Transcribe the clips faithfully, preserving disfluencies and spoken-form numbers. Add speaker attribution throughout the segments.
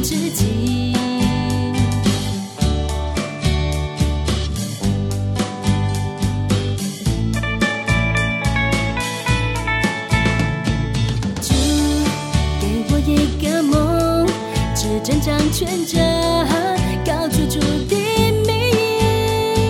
Speaker 1: 知己。主给我一个梦，指针掌权着，高举主的名。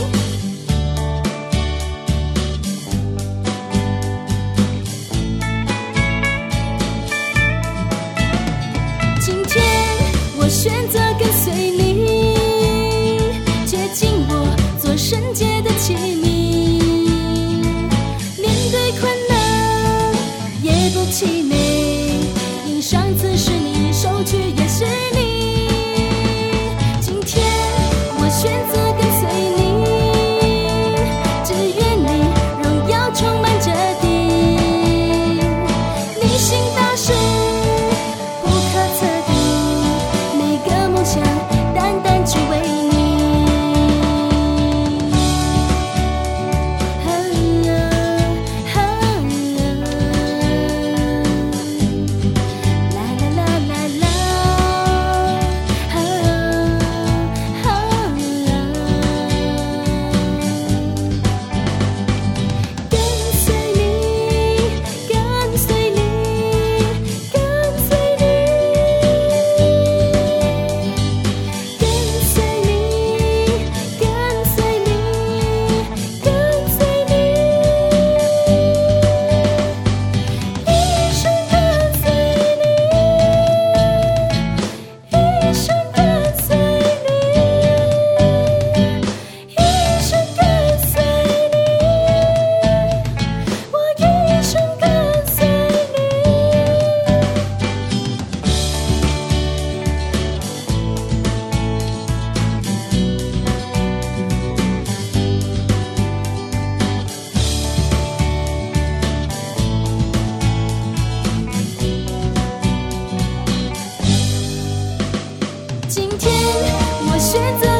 Speaker 1: 今天我选择跟随你，接近我，做圣洁的器皿。面对困难也不气馁，因上次是你，收取也是你。今天我选择跟随你，只愿你荣耀充满着地。你行大事不可测度，每个梦想单单只为你。啊啊啦啦啦啦啦，啊啊跟随你，跟随你，跟随你，跟随你，跟随你，跟随你，一生跟随你，一生跟随你，一生跟随你，我一生跟随你。今天我选择